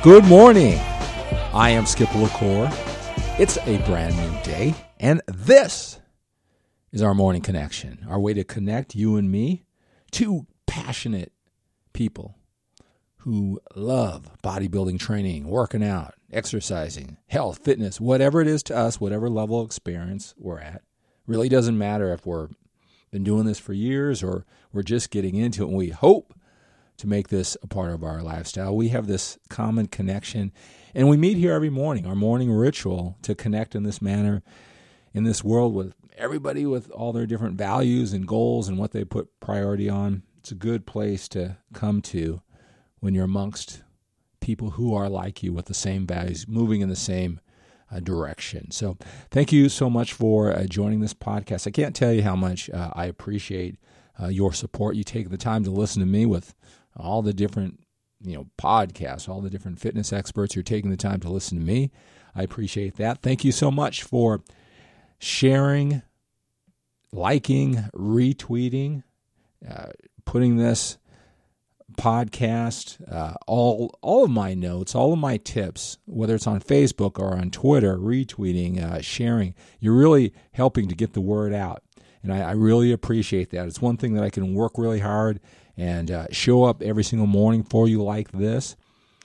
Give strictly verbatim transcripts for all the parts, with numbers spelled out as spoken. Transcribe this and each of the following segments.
Good morning. I am Skip LaCour. It's a brand new day, and this is our morning connection, our way to connect you and me, two passionate people who love bodybuilding training, working out, exercising, health, fitness, whatever it is to us, whatever level of experience we're at. Really doesn't matter if we're been doing this for years or we're just getting into it, and we hope to make this a part of our lifestyle. We have this common connection, and we meet here every morning, our morning ritual to connect in this manner in this world with everybody with all their different values and goals and what they put priority on. It's a good place to come to when you're amongst people who are like you with the same values, moving in the same uh, direction. So thank you so much for uh, joining this podcast. I can't tell you how much uh, I appreciate uh, your support. You take the time to listen to me with all the different, you know, podcasts, all the different fitness experts. You're taking the time to listen to me. I appreciate that. Thank you so much for sharing, liking, retweeting, uh, putting this podcast, uh, all all of my notes, all of my tips, whether it's on Facebook or on Twitter, retweeting, uh, sharing. You're really helping to get the word out, and I, I really appreciate that. It's one thing that I can work really hard and uh, show up every single morning for you like this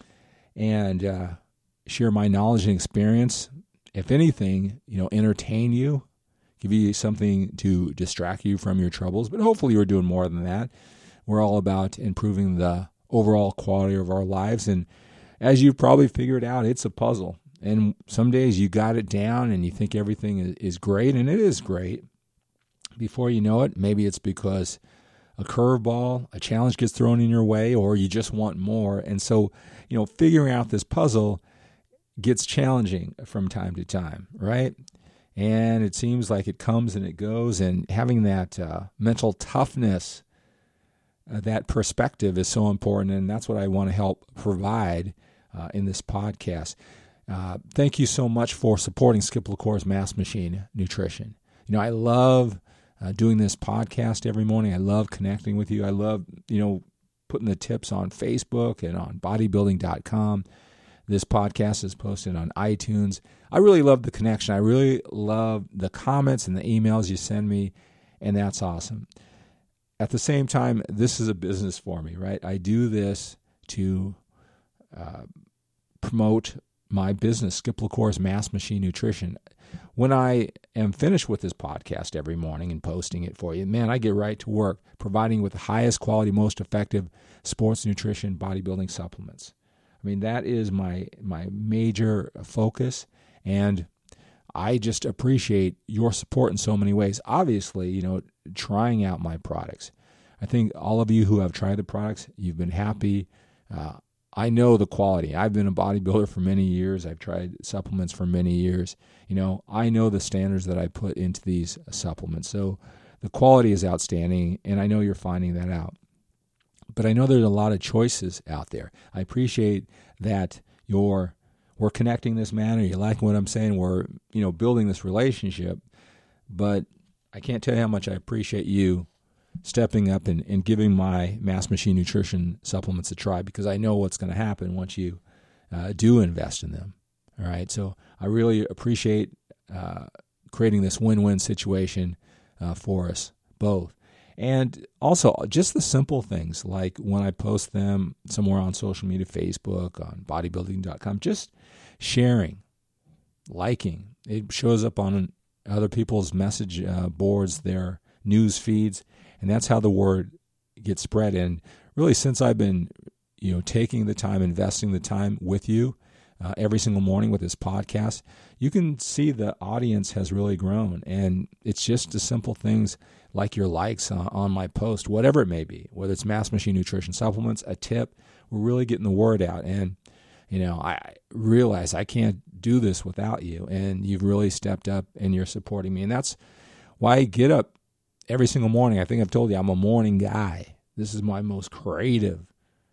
and uh, share my knowledge and experience. If anything, you know, entertain you, give you something to distract you from your troubles, but hopefully you're doing more than that. We're all about improving the overall quality of our lives, and as you've probably figured out, it's a puzzle, and some days you got it down and you think everything is great, and it is great. Before you know it, maybe it's because a curveball, a challenge gets thrown in your way, or you just want more. And so, you know, figuring out this puzzle gets challenging from time to time, right? And it seems like it comes and it goes, and having that uh, mental toughness, uh, that perspective is so important, and that's what I want to help provide uh, in this podcast. Uh, thank you so much for supporting Skip LaCour's Mass Machine Nutrition. You know, I love Uh, doing this podcast every morning. I love connecting with you. I love, you know, putting the tips on Facebook and on bodybuilding dot com. This podcast is posted on iTunes. I really love the connection. I really love the comments and the emails you send me, and that's awesome. At the same time, this is a business for me, right? I do this to uh, promote my business, Skip LaCour's Mass Machine Nutrition. When I am finished with this podcast every morning and posting it for you, man, I get right to work providing with the highest quality, most effective sports nutrition bodybuilding supplements. I mean, that is my my major focus, and I just appreciate your support in so many ways. Obviously, you know, trying out my products. I think all of you who have tried the products, you've been happy. Uh, I know the quality. I've been a bodybuilder for many years. I've tried supplements for many years. You know, I know the standards that I put into these supplements. So the quality is outstanding, and I know you're finding that out. But I know there's a lot of choices out there. I appreciate that you're we're connecting this manner. You like what I'm saying. We're, you know, building this relationship. But I can't tell you how much I appreciate you stepping up and, and giving my Mass Machine Nutrition supplements a try, because I know what's going to happen once you uh, do invest in them. All right, so I really appreciate uh, creating this win-win situation uh, for us both. And also just the simple things, like when I post them somewhere on social media, Facebook, on bodybuilding dot com, just sharing, liking. It shows up on other people's message uh, boards, their news feeds, and that's how the word gets spread. And really, since I've been, you know, taking the time, investing the time with you uh, every single morning with this podcast, you can see the audience has really grown. And it's just the simple things like your likes on, on my post, whatever it may be, whether it's Mass Machine Nutrition supplements, a tip, we're really getting the word out. And, you know, I realize I can't do this without you. And you've really stepped up and you're supporting me. And that's why I get up every single morning. I think I've told you I'm a morning guy. This is my most creative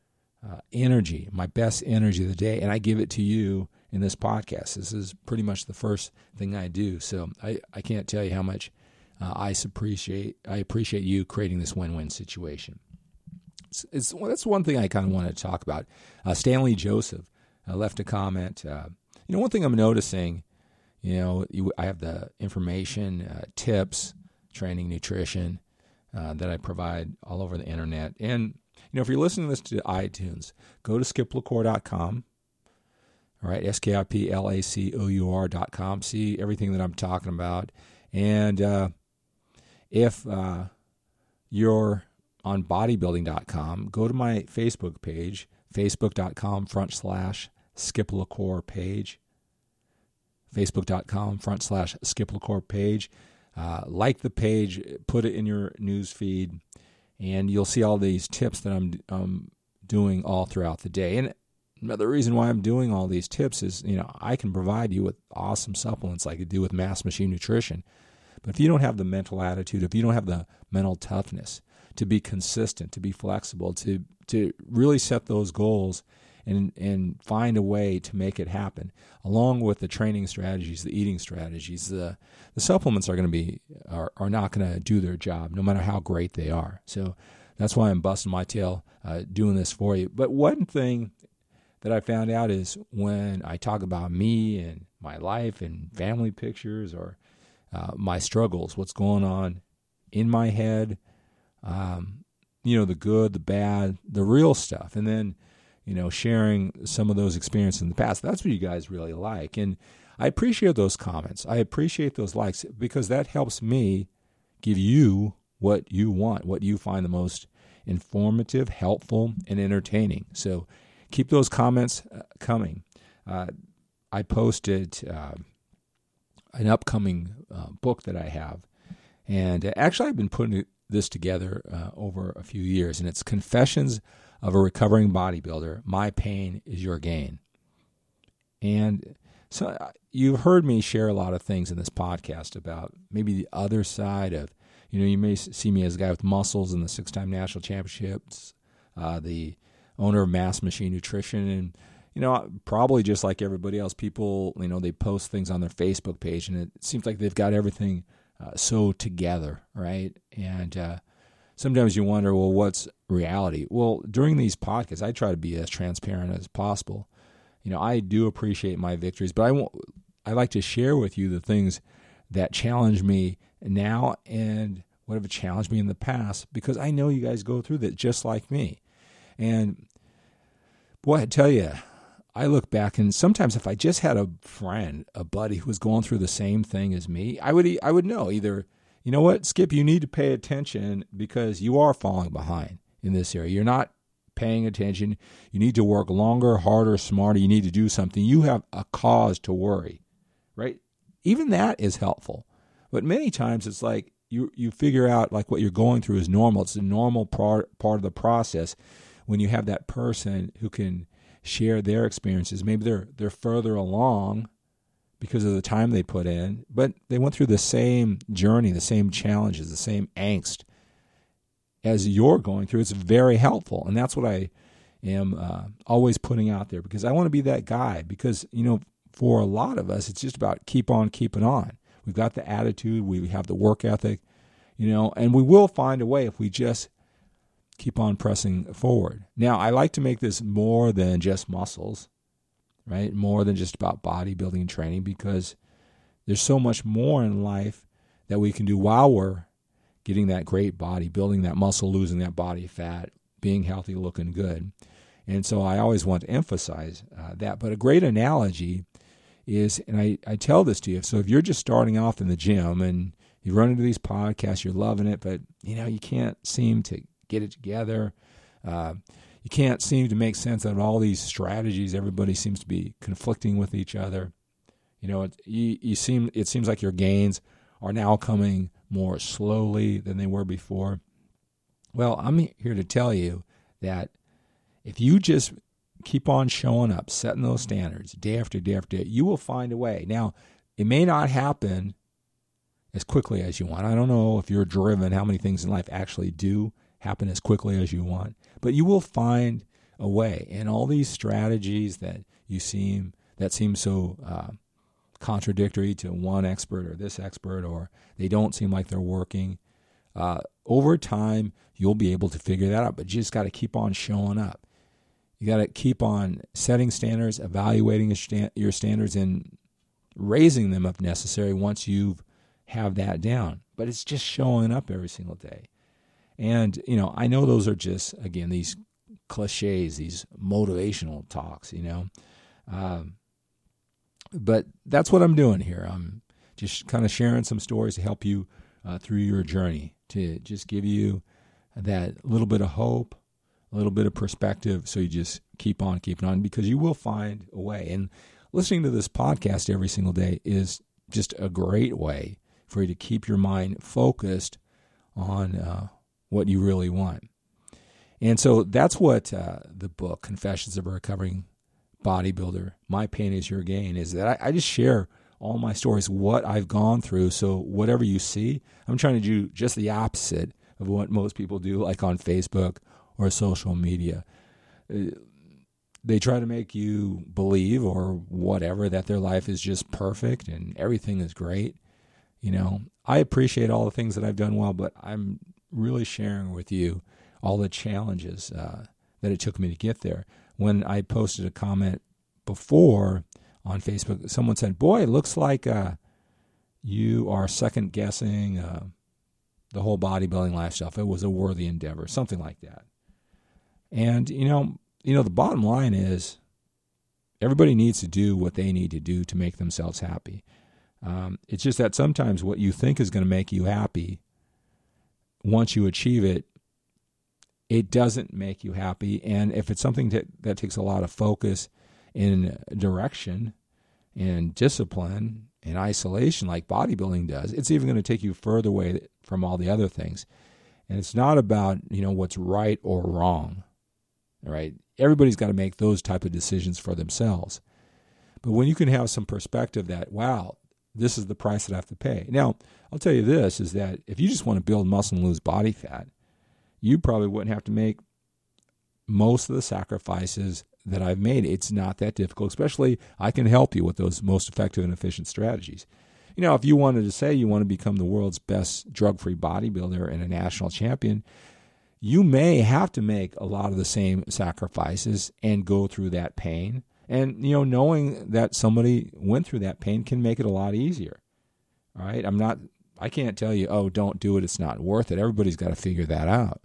uh, energy, my best energy of the day, and I give it to you in this podcast. This is pretty much the first thing I do. So I, I can't tell you how much uh, I appreciate I appreciate you creating this win-win situation. It's, it's well, that's one thing I kind of wanted to talk about. Uh, Stanley Joseph, uh, left a comment. Uh, you know, one thing I'm noticing, you know, you, I have the information, uh, tips, training, nutrition uh, that I provide all over the internet. And, you know, if you're listening to this to iTunes, go to skip lacour dot com. All right, S K I P L A C O U R dot com. See everything that I'm talking about. And uh, if uh, you're on bodybuilding dot com, go to my Facebook page, facebook.com front slash Skip LaCour page, facebook.com front slash Skip LaCour page. Uh, like the page, put it in your news feed, and you'll see all these tips that I'm um, doing all throughout the day. And another reason why I'm doing all these tips is, you know, I can provide you with awesome supplements like I do with Mass Machine Nutrition. But if you don't have the mental attitude, if you don't have the mental toughness to be consistent, to be flexible, to to really set those goals and and find a way to make it happen, along with the training strategies, the eating strategies, the the supplements are going to be are, are not going to do their job, no matter how great they are. So that's why I'm busting my tail uh, doing this for you. But one thing that I found out is when I talk about me and my life and family pictures or uh, my struggles, what's going on in my head, um, you know, the good, the bad, the real stuff, and then, you know, sharing some of those experiences in the past. That's what you guys really like. And I appreciate those comments. I appreciate those likes because that helps me give you what you want, what you find the most informative, helpful, and entertaining. So keep those comments uh, coming. Uh, I posted uh, an upcoming uh, book that I have. And uh, actually, I've been putting this together uh, over a few years. And it's Confessions of a Recovering Bodybuilder. My Pain is Your Gain. And so uh, you've heard me share a lot of things in this podcast about maybe the other side of, you know, you may see me as a guy with muscles and the six-time national championships, uh, the owner of Mass Machine Nutrition, and, you know, probably just like everybody else, people, you know, they post things on their Facebook page, and it seems like they've got everything uh, so together, right? And uh, sometimes you wonder, well, what's reality? Well, during these podcasts, I try to be as transparent as possible. You know, I do appreciate my victories, but I won't, I like to share with you the things that challenge me now and what have challenged me in the past, because I know you guys go through that just like me. And boy, I tell you, I look back, and sometimes if I just had a friend, a buddy who was going through the same thing as me, I would I would know either, you know what, Skip, you need to pay attention because you are falling behind in this area. You're not paying attention. You need to work longer, harder, smarter. You need to do something. You have a cause to worry, right? Even that is helpful. But many times it's like you you figure out like what you're going through is normal. It's a normal part, part of the process when you have that person who can share their experiences. Maybe they're they're further along because of the time they put in, but they went through the same journey, the same challenges, the same angst as you're going through. It's very helpful, and that's what I am uh, always putting out there, because I want to be that guy. Because, you know, for a lot of us, it's just about keep on keeping on. We've got the attitude, we have the work ethic, you know, and we will find a way if we just keep on pressing forward. Now, I like to make this more than just muscles, right? More than just about bodybuilding and training, because there's so much more in life that we can do while we're getting that great body, building that muscle, losing that body fat, being healthy, looking good. And so I always want to emphasize uh, that. But a great analogy is, and I, I tell this to you, so if you're just starting off in the gym and you run into these podcasts, you're loving it, but, you know, you can't seem to get it together. Uh, you can't seem to make sense out of all these strategies. Everybody seems to be conflicting with each other. You know, it, you, you seem, it seems like your gains are now coming more slowly than they were before. Well, I'm here to tell you that if you just keep on showing up, setting those standards day after day after day, you will find a way. Now, it may not happen as quickly as you want. I don't know if you're driven, how many things in life actually do happen as quickly as you want, but you will find a way. And all these strategies that you seem, that seem so uh, contradictory to one expert or this expert, or they don't seem like they're working, uh, over time, you'll be able to figure that out, but you just got to keep on showing up. You got to keep on setting standards, evaluating your standards, and raising them if necessary once you have that down. But it's just showing up every single day. And, you know, I know those are just, again, these cliches, these motivational talks, you know. Um, but that's what I'm doing here. I'm just kind of sharing some stories to help you uh, through your journey, to just give you that little bit of hope, a little bit of perspective, so you just keep on keeping on, because you will find a way. And listening to this podcast every single day is just a great way for you to keep your mind focused on uh, what you really want. And so that's what uh, the book, Confessions of a Recovering Bodybuilder, My Pain is Your Gain, is that I, I just share all my stories, what I've gone through. So whatever you see, I'm trying to do just the opposite of what most people do, like on Facebook or social media. They try to make you believe, or whatever, that their life is just perfect and everything is great. You know, I appreciate all the things that I've done well, but I'm really sharing with you all the challenges uh, that it took me to get there. When I posted a comment before on Facebook, someone said, boy, it looks like uh, you are second-guessing uh, the whole bodybuilding lifestyle. If it was a worthy endeavor, something like that. And, you know, you know, the bottom line is everybody needs to do what they need to do to make themselves happy. Um, it's just that sometimes what you think is going to make you happy, once you achieve it, it doesn't make you happy. And if it's something that, that takes a lot of focus and direction and discipline and isolation like bodybuilding does, it's even going to take you further away from all the other things. And it's not about, you know, what's right or wrong. All right, everybody's got to make those type of decisions for themselves. But when you can have some perspective that, wow, this is the price that I have to pay. Now, I'll tell you this, is that if you just want to build muscle and lose body fat, you probably wouldn't have to make most of the sacrifices that I've made. It's not that difficult, especially I can help you with those most effective and efficient strategies. You know, if you wanted to say you want to become the world's best drug-free bodybuilder and a national champion, you may have to make a lot of the same sacrifices and go through that pain. And, you know, knowing that somebody went through that pain can make it a lot easier. All right? I'm not, I can't tell you, oh, don't do it, it's not worth it. Everybody's got to figure that out.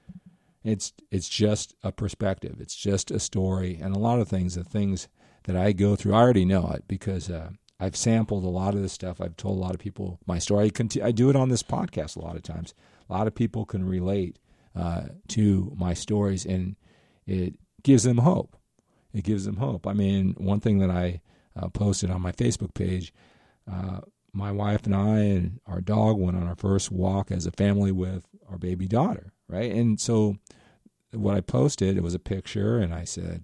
It's it's just a perspective. It's just a story. And a lot of things, the things that I go through, I already know it because uh, I've sampled a lot of this stuff. I've told a lot of people my story. I, conti- I do it on this podcast a lot of times. A lot of people can relate Uh, to my stories, and it gives them hope. It gives them hope. I mean, one thing that I uh, posted on my Facebook page, uh, my wife and I and our dog went on our first walk as a family with our baby daughter, right? And so what I posted, it was a picture, and I said,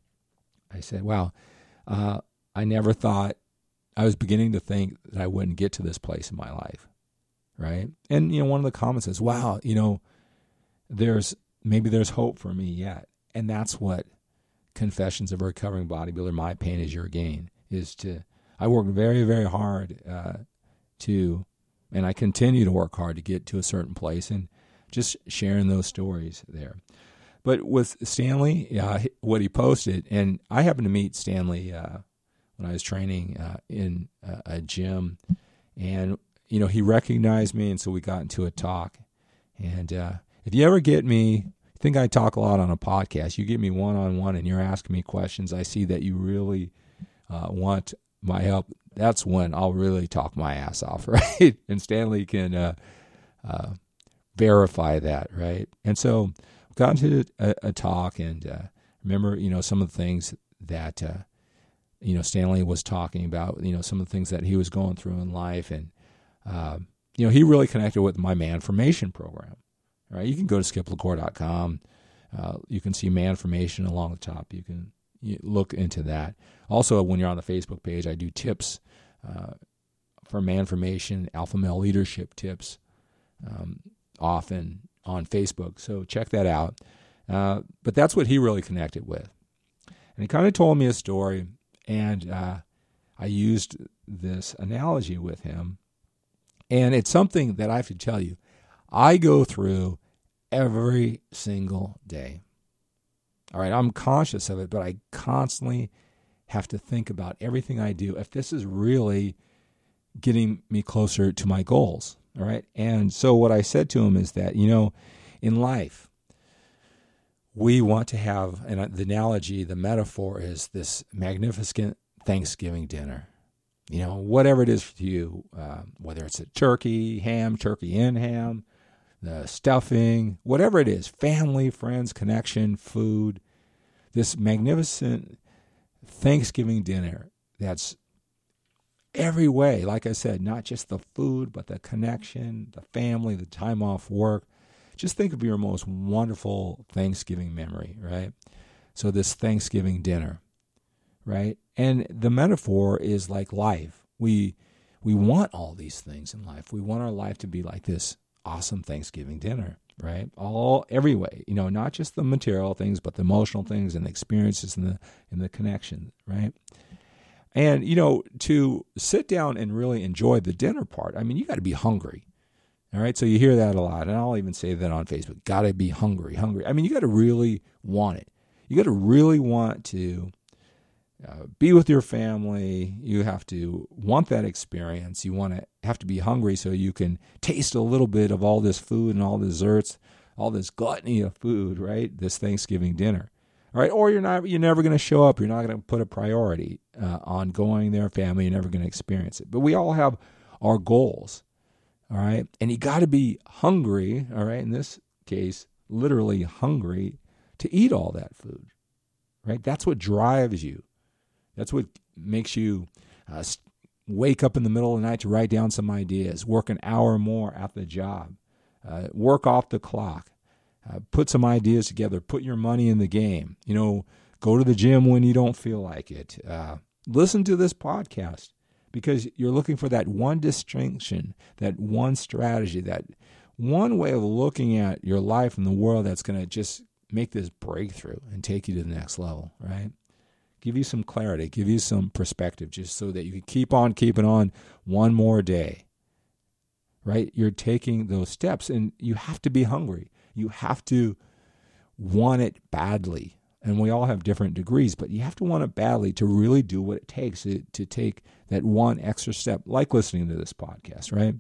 I said, wow, uh, I never thought, I was beginning to think that I wouldn't get to this place in my life, right? And, you know, one of the comments is, wow, you know, there's maybe there's hope for me yet. And that's what Confessions of a Recovering Bodybuilder, My Pain is Your Gain, is to, I worked very, very hard uh, to, and I continue to work hard to get to a certain place, and just sharing those stories there. But with Stanley, uh, what he posted, and I happened to meet Stanley uh, when I was training uh, in a, a gym, and, you know, he recognized me, and so we got into a talk. And, uh, if you ever get me, think I talk a lot on a podcast, you get me one-on-one and you're asking me questions, I see that you really uh, want my help, that's when I'll really talk my ass off, right? And Stanley can uh, uh, verify that, right? And so we got into a, a talk, and uh, remember, you know, some of the things that, uh, you know, Stanley was talking about, you know, some of the things that he was going through in life. And, uh, you know, he really connected with my Manformation program. Right, you can go to skip lacour dot com. Uh, you can see Manformation along the top. You can you look into that. Also, when you're on the Facebook page, I do tips uh, for Manformation, alpha male leadership tips, um, often on Facebook. So check that out. Uh, but that's what he really connected with. And he kind of told me a story, and uh, I used this analogy with him. And it's something that I have to tell you, I go through every single day. All right, I'm conscious of it, but I constantly have to think about everything I do if this is really getting me closer to my goals. All right. And so what I said to him is that, you know, in life, we want to have, and the analogy, the metaphor is this magnificent Thanksgiving dinner. You know, whatever it is for you, uh, whether it's a turkey, ham, turkey and ham, the stuffing, whatever it is, family, friends, connection, food, this magnificent Thanksgiving dinner that's every way, like I said, not just the food, but the connection, the family, the time off work. Just think of your most wonderful Thanksgiving memory, right? So this Thanksgiving dinner, right? And the metaphor is like life. We we want all these things in life. We want our life to be like this awesome Thanksgiving dinner, right? All every way, you know, not just the material things, but the emotional things and the experiences and the and the connection, right? And, you know, to sit down and really enjoy the dinner part, I mean, you got to be hungry. All right. So you hear that a lot. And I'll even say that on Facebook. Got to be hungry, hungry. I mean, you got to really want it. You got to really want to uh, be with your family. You have to want that experience. You want to have to be hungry so you can taste a little bit of all this food and all the desserts, all this gluttony of food, right? This Thanksgiving dinner. All right, or you're not. You're never going to show up. You're not going to put a priority uh, on going there, family. You're never going to experience it. But we all have our goals, all right? And you got to be hungry, all right? In this case, literally hungry to eat all that food, right? That's what drives you. That's what makes you uh, wake up in the middle of the night to write down some ideas, work an hour more at the job, uh, work off the clock. Uh, put some ideas together. Put your money in the game. You know, go to the gym when you don't feel like it. Uh, listen to this podcast because you're looking for that one distinction, that one strategy, that one way of looking at your life and the world that's going to just make this breakthrough and take you to the next level, right? Give you some clarity, give you some perspective just so that you can keep on keeping on one more day, right? You're taking those steps and you have to be hungry. You have to want it badly. And we all have different degrees, but you have to want it badly to really do what it takes to, to take that one extra step, like listening to this podcast, right?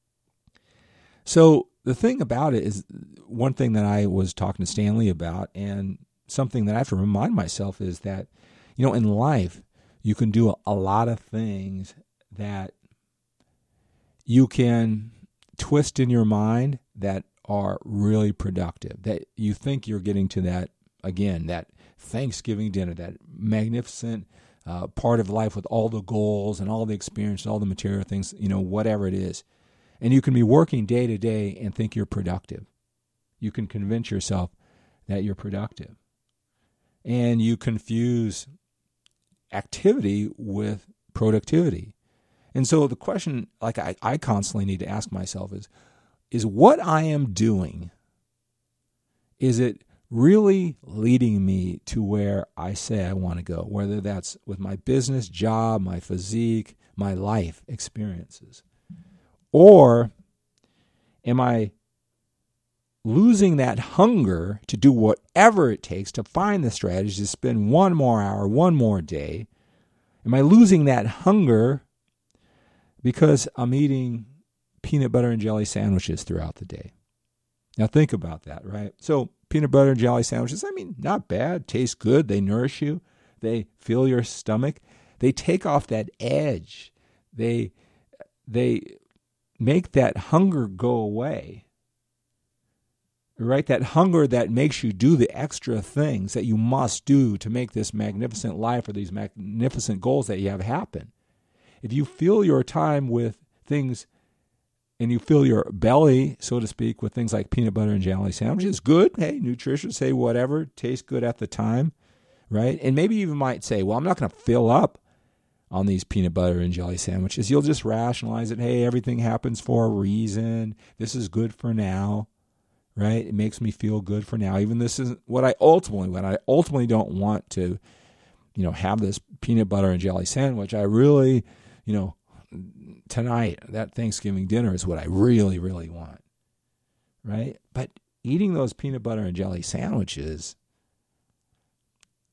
So the thing about it is, one thing that I was talking to Stanley about, and something that I have to remind myself is that, you know, in life, you can do a, a lot of things that you can twist in your mind that are really productive, that you think you're getting to that, again, that Thanksgiving dinner, that magnificent uh, part of life with all the goals and all the experience, all the material things, you know, whatever it is. And you can be working day to day and think you're productive. You can convince yourself that you're productive. And you confuse activity with productivity. And so the question, like I, I constantly need to ask myself is, is what I am doing, is it really leading me to where I say I want to go, whether that's with my business, job, my physique, my life experiences? Or am I losing that hunger to do whatever it takes to find the strategy to spend one more hour, one more day? Am I losing that hunger because I'm eating peanut butter and jelly sandwiches throughout the day? Now think about that, right? So peanut butter and jelly sandwiches, I mean, not bad, taste good, they nourish you, they fill your stomach, they take off that edge, they they make that hunger go away, right? That hunger that makes you do the extra things that you must do to make this magnificent life or these magnificent goals that you have happen. If you fill your time with things and you fill your belly, so to speak, with things like peanut butter and jelly sandwiches, good, hey, nutritious, hey, whatever, tastes good at the time, right? And maybe you might say, well, I'm not going to fill up on these peanut butter and jelly sandwiches. You'll just rationalize it, hey, everything happens for a reason. This is good for now, right? It makes me feel good for now. Even this isn't what I ultimately want. I ultimately don't want to, you know, have this peanut butter and jelly sandwich. I really, you know, tonight, that Thanksgiving dinner is what I really, really want, right? But eating those peanut butter and jelly sandwiches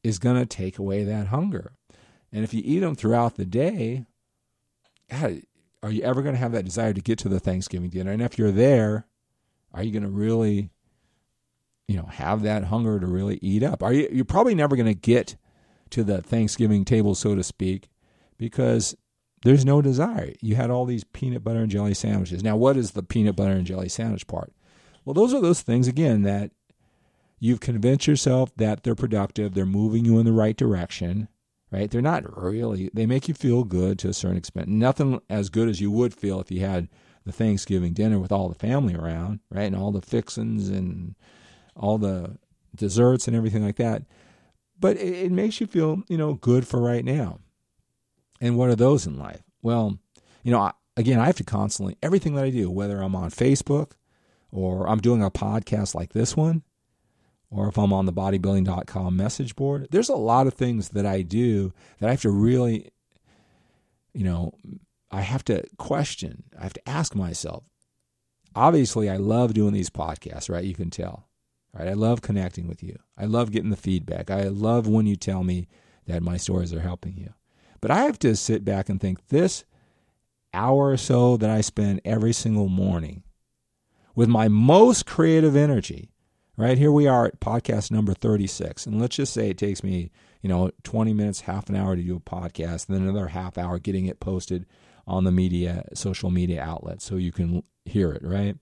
is going to take away that hunger. And if you eat them throughout the day, God, are you ever going to have that desire to get to the Thanksgiving dinner? And if you're there, are you going to really, you know, have that hunger to really eat up? Are you? You're probably never going to get to the Thanksgiving table, so to speak, because there's no desire. You had all these peanut butter and jelly sandwiches. Now, what is the peanut butter and jelly sandwich part? Well, those are those things, again, that you've convinced yourself that they're productive, they're moving you in the right direction, right? They're not really, they make you feel good to a certain extent. Nothing as good as you would feel if you had the Thanksgiving dinner with all the family around, right? And all the fixings and all the desserts and everything like that. But it, it makes you feel, you know, good for right now. And what are those in life? Well, you know, I, again, I have to constantly, everything that I do, whether I'm on Facebook or I'm doing a podcast like this one, or if I'm on the bodybuilding dot com message board, there's a lot of things that I do that I have to really, you know, I have to question. I have to ask myself. Obviously, I love doing these podcasts, right? You can tell, right? I love connecting with you. I love getting the feedback. I love when you tell me that my stories are helping you. But I have to sit back and think, this hour or so that I spend every single morning with my most creative energy, right? Here we are at podcast number thirty-six. And let's just say it takes me, you know, twenty minutes, half an hour to do a podcast, and then another half hour getting it posted on the media, social media outlets so you can hear it, right?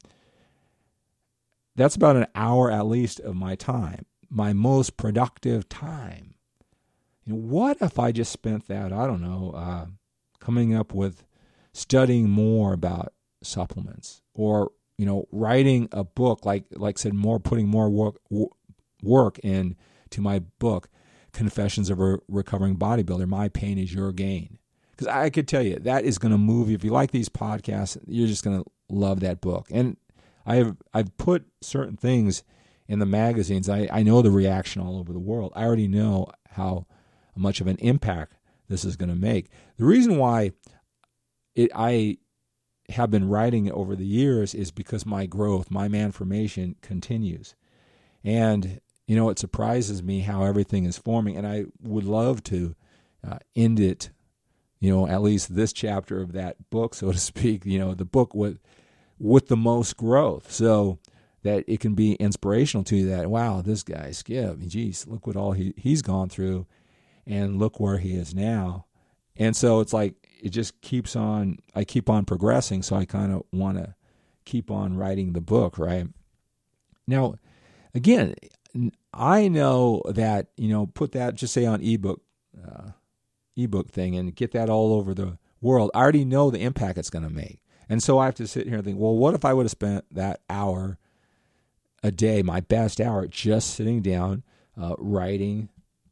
That's about an hour at least of my time, my most productive time. You know, what if I just spent that, I don't know, uh, coming up with studying more about supplements, or you know, writing a book, like like I said, more putting more work work into my book, Confessions of a Recovering Bodybuilder. My pain is your gain. Because I could tell you that is going to move you. If you like these podcasts, you're just going to love that book. And I have I've put certain things in the magazines. I, I know the reaction all over the world. I already know how much of an impact this is going to make. The reason why it I have been writing over the years is because my growth, my manformation continues. And, you know, it surprises me how everything is forming. And I would love to uh, end it, you know, at least this chapter of that book, so to speak, you know, the book with with the most growth, so that it can be inspirational to you that, wow, this guy, Skip, geez, look what all he, he's gone through, and look where he is now. And so it's like, it just keeps on, I keep on progressing, so I kind of want to keep on writing the book, right? Now, again, I know that, you know, put that, just say on ebook, uh, ebook thing and get that all over the world. I already know the impact it's going to make. And so I have to sit here and think, well, what if I would have spent that hour a day, my best hour, just sitting down, uh, writing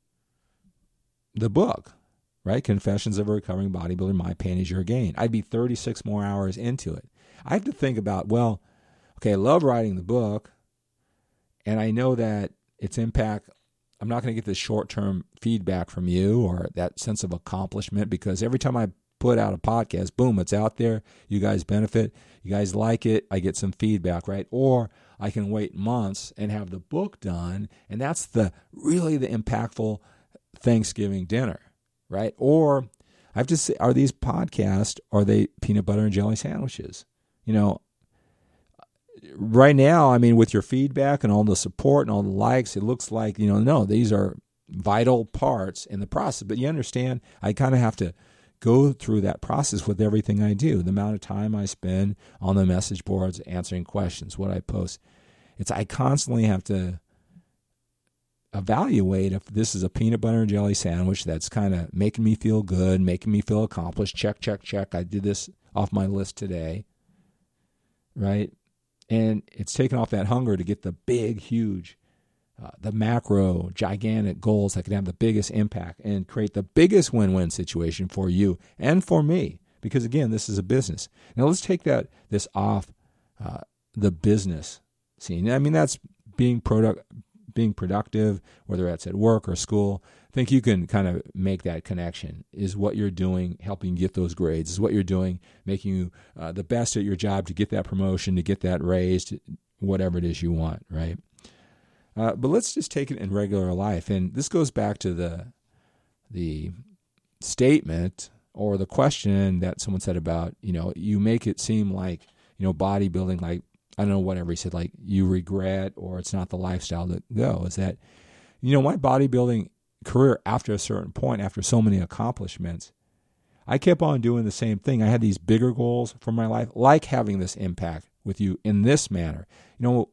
the book, right? Confessions of a Recovering Bodybuilder, My Pain is Your Gain. I'd be thirty-six more hours into it. I have to think about, well, okay, I love writing the book, and I know that its impact, I'm not going to get the short-term feedback from you or that sense of accomplishment, because every time I put out a podcast, boom, it's out there. You guys benefit. You guys like it. I get some feedback, right? Or I can wait months and have the book done, and that's the really the impactful Thanksgiving dinner, right? Or I have to say, are these podcasts, are they peanut butter and jelly sandwiches? You know, right now, I mean, with your feedback and all the support and all the likes, it looks like, you know, no, these are vital parts in the process. But you understand, I kind of have to go through that process with everything I do. The amount of time I spend on the message boards answering questions, what I post. It's I constantly have to evaluate if this is a peanut butter and jelly sandwich that's kind of making me feel good, making me feel accomplished. Check, check, check. I did this off my list today, right? And it's taken off that hunger to get the big, huge, uh, the macro, gigantic goals that can have the biggest impact and create the biggest win-win situation for you and for me. Because again, this is a business. Now let's take that this off uh, the business scene. I mean, that's being product, being productive, whether that's at work or school. I think you can kind of make that connection. Is what you're doing helping you get those grades? Is what you're doing making you uh, the best at your job to get that promotion, to get that raise, to whatever it is you want, right? Uh, but let's just take it in regular life. And this goes back to the the statement or the question that someone said about, you know, you make it seem like, you know, bodybuilding, like, I don't know, whatever he said, like you regret or it's not the lifestyle to go. Is that, you know, my bodybuilding career after a certain point, after so many accomplishments, I kept on doing the same thing. I had these bigger goals for my life, like having this impact with you in this manner. You know,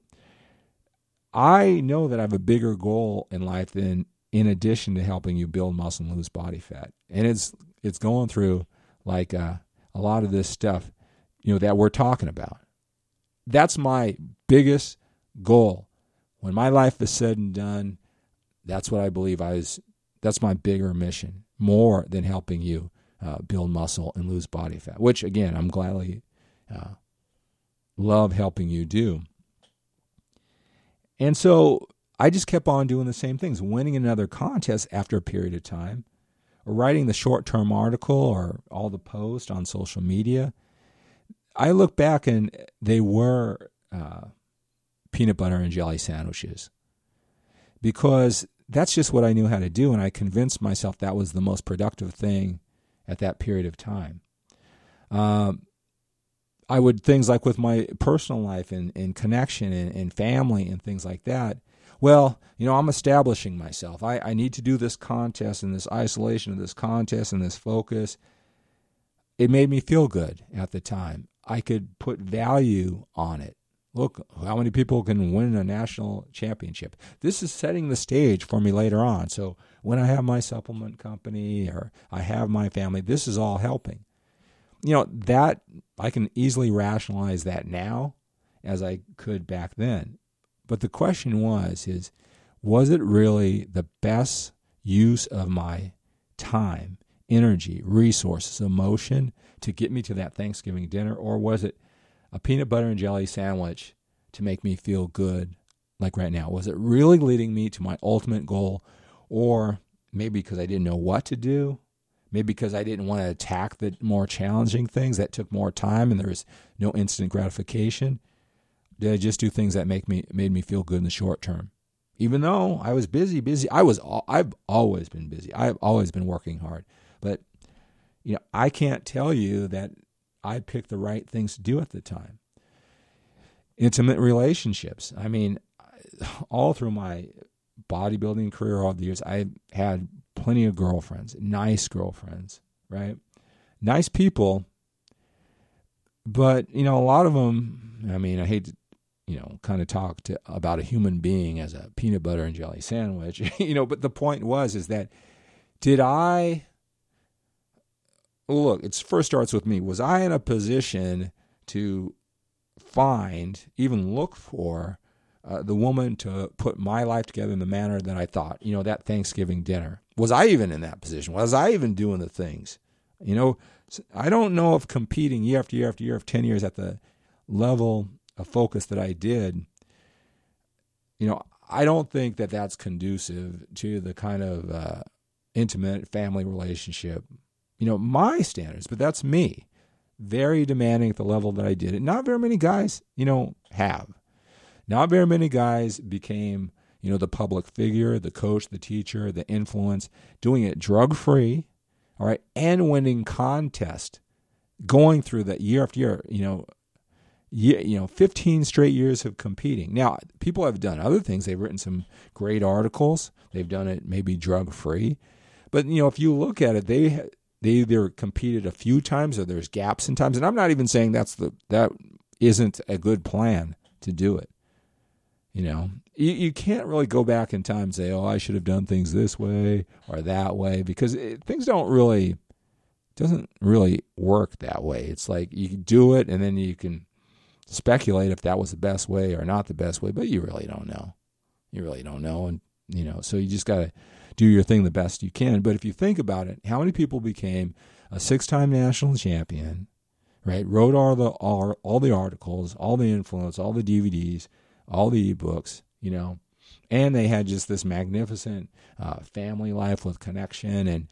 I know that I have a bigger goal in life than in addition to helping you build muscle and lose body fat. And it's it's going through like uh, a lot of this stuff, you know, that we're talking about. That's my biggest goal. When my life is said and done, that's what I believe I was, that's my bigger mission, more than helping you uh, build muscle and lose body fat, which again, I'm gladly uh, love helping you do. And so I just kept on doing the same things, winning another contest after a period of time, or writing the short-term article or all the posts on social media. I look back and they were uh, peanut butter and jelly sandwiches, because that's just what I knew how to do, and I convinced myself that was the most productive thing at that period of time. Um, I would, things like with my personal life and, and connection and, and family and things like that, well, you know, I'm establishing myself. I, I need to do this contest and this isolation of this contest and this focus. It made me feel good at the time. I could put value on it. Look, how many people can win a national championship? This is setting the stage for me later on. So when I have my supplement company or I have my family, this is all helping. You know, that I can easily rationalize that now as I could back then. But the question was, is, was it really the best use of my time, energy, resources, emotion to get me to that Thanksgiving dinner? Or was it a peanut butter and jelly sandwich to make me feel good like right now? Was it really leading me to my ultimate goal? Or maybe because I didn't know what to do, maybe because I didn't want to attack the more challenging things that took more time and there was no instant gratification, did I just do things that make me made me feel good in the short term? Even though I was busy, busy, I was I've always been busy. I've always been working hard. But you know, I can't tell you that I picked the right things to do at the time. Intimate relationships. I mean, all through my bodybuilding career, all the years, I had plenty of girlfriends, nice girlfriends, right? Nice people. But, you know, a lot of them, I mean, I hate to, you know, kind of talk to, about a human being as a peanut butter and jelly sandwich, you know, but the point was, is that did I, look, it first starts with me. Was I in a position to find, even look for uh, the woman to put my life together in the manner that I thought, you know, that Thanksgiving dinner? Was I even in that position? Was I even doing the things? You know, I don't know if competing year after year after year of ten years at the level of focus that I did, you know, I don't think that that's conducive to the kind of uh, intimate family relationship, you know, my standards, but that's me. Very demanding at the level that I did it. Not very many guys, you know, have. Not very many guys became, you know, the public figure, the coach, the teacher, the influence, doing it drug-free, all right, and winning contest, going through that year after year, you know, year, you know, fifteen straight years of competing. Now, people have done other things. They've written some great articles. They've done it maybe drug-free. But, you know, if you look at it, they they either competed a few times or there's gaps in times. And I'm not even saying that's the that isn't a good plan to do it. You know, you, you can't really go back in time and say, oh, I should have done things this way or that way, because it, things don't really, doesn't really work that way. It's like you can do it and then you can speculate if that was the best way or not the best way, but you really don't know. You really don't know. And, you know, so you just got to do your thing the best you can. But if you think about it, how many people became a six-time national champion, right? Wrote all the all, all the articles, all the influence, all the D V Ds, all the ebooks, you know, and they had just this magnificent uh, family life with connection and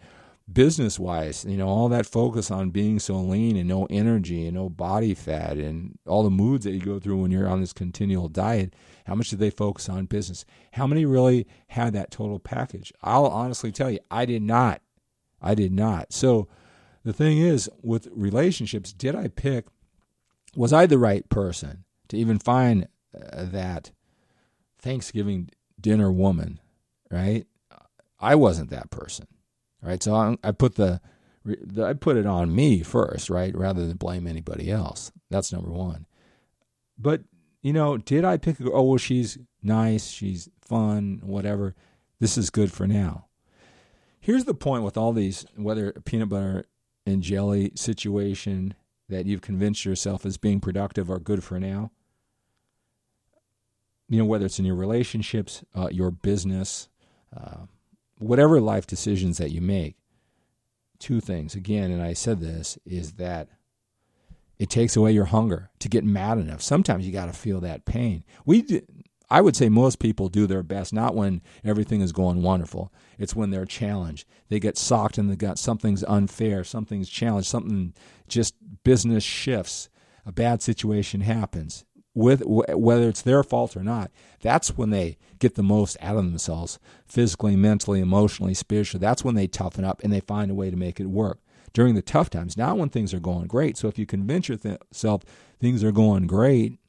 business-wise, you know, all that focus on being so lean and no energy and no body fat and all the moods that you go through when you're on this continual diet, how much do they focus on business? How many really had that total package? I'll honestly tell you, I did not. I did not. So the thing is, with relationships, did I pick, was I the right person to even find uh, that Thanksgiving dinner woman, right? I wasn't that person. Right, so I, I put the, the I put it on me first, right, rather than blame anybody else. That's number one. But you know, did I pick? A, oh, well, she's nice, she's fun, whatever. This is good for now. Here's the point with all these, whether a peanut butter and jelly situation that you've convinced yourself is being productive or good for now. You know, whether it's in your relationships, uh, your business. Uh, Whatever life decisions that you make, two things, again, and I said this, is that it takes away your hunger to get mad enough. Sometimes you got to feel that pain. We, do, I would say most people do their best, not when everything is going wonderful. It's when they're challenged. They get socked in the gut. Something's unfair. Something's challenged. Something just business shifts. A bad situation happens. With whether it's their fault or not, that's when they get the most out of themselves, physically, mentally, emotionally, spiritually. That's when they toughen up and they find a way to make it work during the tough times, not when things are going great. So if you convince yourself things are going great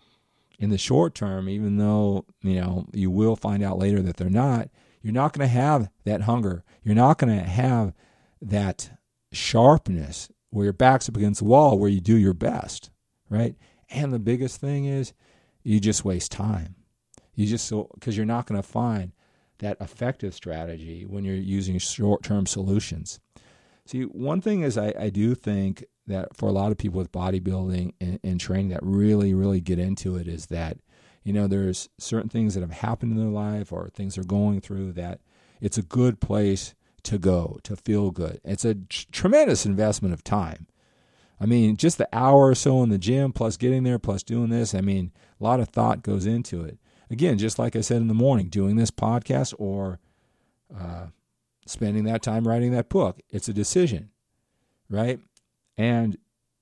in the short term, even though you know you will find out later that they're not, you're not going to have that hunger. You're not going to have that sharpness where your back's up against the wall, where you do your best, right? And the biggest thing is you just waste time. You just so because you're not going to find that effective strategy when you're using short-term solutions. See, one thing is I, I do think that for a lot of people with bodybuilding and, and training that really, really get into it is that, you know, there's certain things that have happened in their life or things they're going through that it's a good place to go, to feel good. It's a tr- tremendous investment of time. I mean, just the hour or so in the gym, plus getting there, plus doing this, I mean, a lot of thought goes into it. Again, just like I said in the morning, doing this podcast or uh, spending that time writing that book, it's a decision, right? And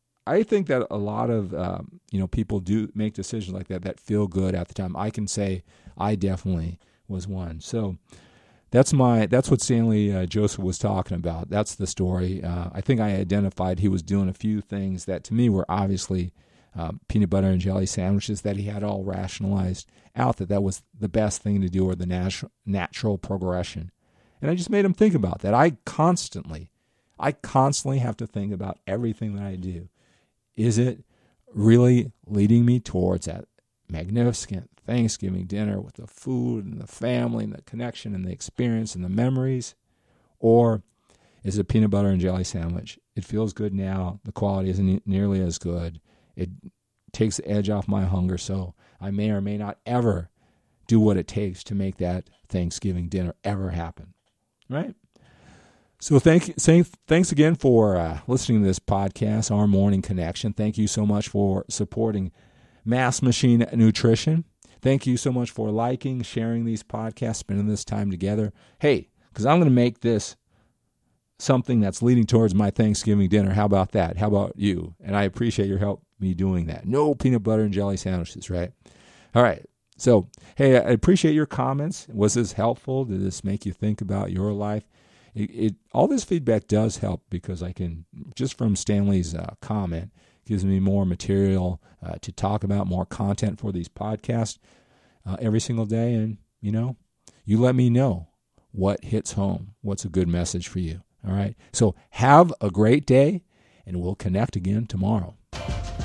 I think that a lot of, um, you know, people do make decisions like that that feel good at the time. I can say I definitely was one. So That's my. That's what Stanley uh, Joseph was talking about. That's the story. Uh, I think I identified he was doing a few things that to me were obviously uh, peanut butter and jelly sandwiches that he had all rationalized out, that that was the best thing to do or the natu- natural progression. And I just made him think about that. I constantly, I constantly have to think about everything that I do. Is it really leading me towards that magnificent Thanksgiving dinner with the food and the family and the connection and the experience and the memories? Or is it a peanut butter and jelly sandwich? It feels good now. The quality isn't nearly as good. It takes the edge off my hunger, so I may or may not ever do what it takes to make that Thanksgiving dinner ever happen, right? So thank, thanks again for uh, listening to this podcast, Our Morning Connection. Thank you so much for supporting Mass Machine Nutrition. Thank you so much for liking, sharing these podcasts, spending this time together. Hey, because I'm going to make this something that's leading towards my Thanksgiving dinner. How about that? How about you? And I appreciate your help me doing that. No peanut butter and jelly sandwiches, right? All right. So, hey, I appreciate your comments. Was this helpful? Did this make you think about your life? It, it all this feedback does help because I can, just from Stanley's uh, comment, gives me more material uh, to talk about, more content for these podcasts uh, every single day. And, you know, you let me know what hits home, what's a good message for you. All right. So have a great day, and we'll connect again tomorrow.